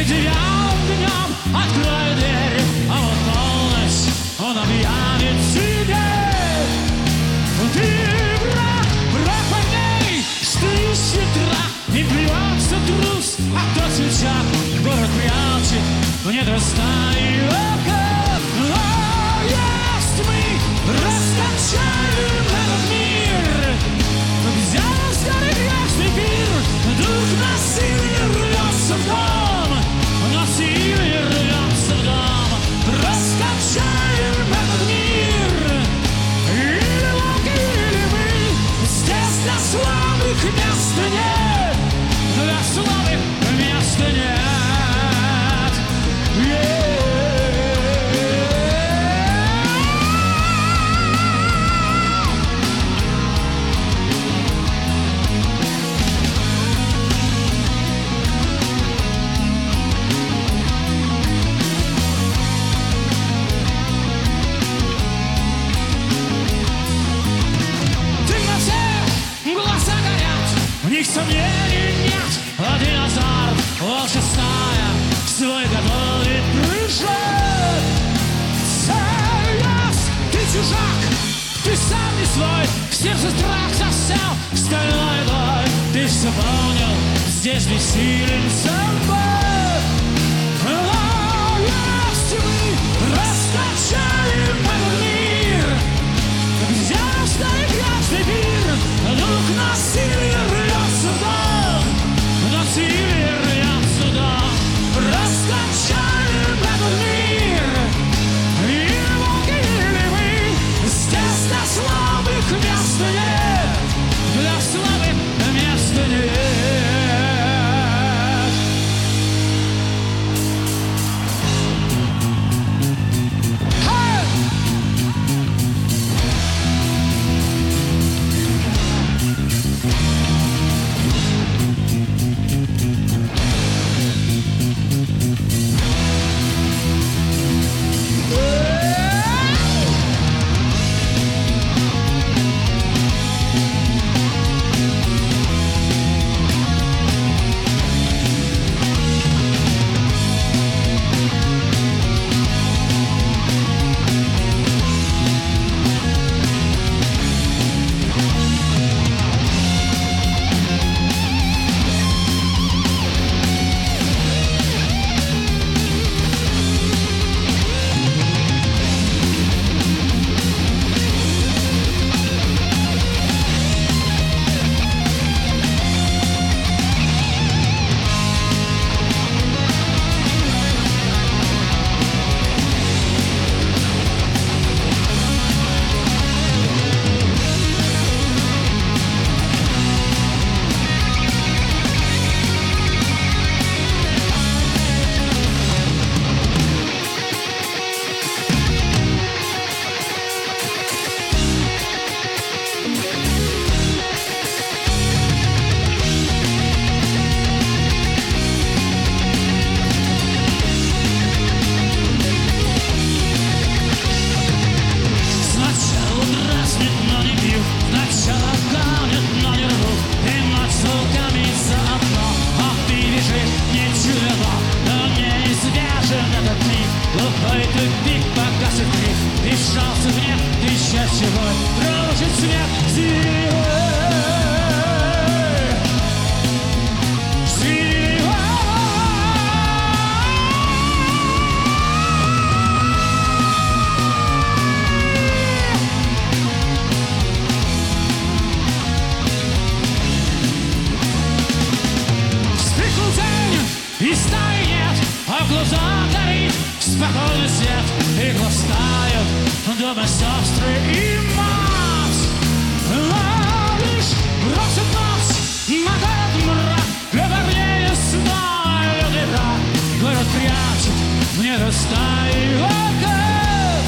деревянным днем открой дверь, а вот полночь он объявит тебе. Ты враг войны, стыщет рак, и плюется трус, а кто сейчас город прячет в недра стаи ока. Есть мы раскачаем этот мир, взял старый грязный пир, дух насилия рвется в дом, насилие рвется в дом, раскачаем этот мир. Или волки, или мы, здесь для слабых места нет, для слабых места нет. В них сомнений нет, один азарт, волчья стая свой готовит прыжок. Целясь, ты чужак, ты сам не свой, в сердце страх засел стальной бой. Ты все понял, здесь бессилен собой. Есть мы раскачаем этот мир, где стоит грязный пир, дух насилия рвется в дом, насилие рвется в дом, раскачаем этот мир. Или волки, или мы, здесь для слабых места нет, для слабых места нет. Глухой тупик погасит крик, и шансы нет, ты счастье мой, прожит свет зимой. Вспыхнул день, и стаи нет, а в глазах горит спокойный свет, и глаз тают дома сестры и мать. Лишь бросит нас на город мрак, говорнее снова люди рак. Город прячет мне до стаи оков.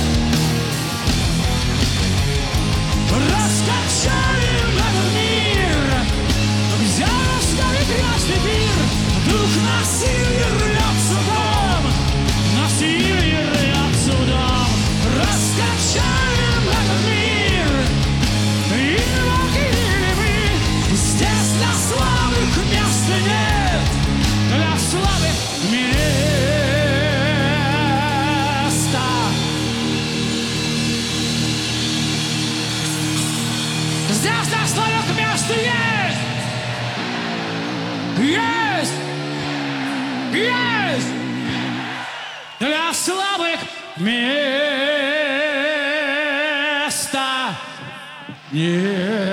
Раскачаем этот мир, где оставит грязный пир, дух насилия рвется в дом, насилие рвется в дом, раскачаем этот мир. И волки, или мы, здесь для слабых места нет, для слабых мест. Есть! Есть! Для слабых места нет.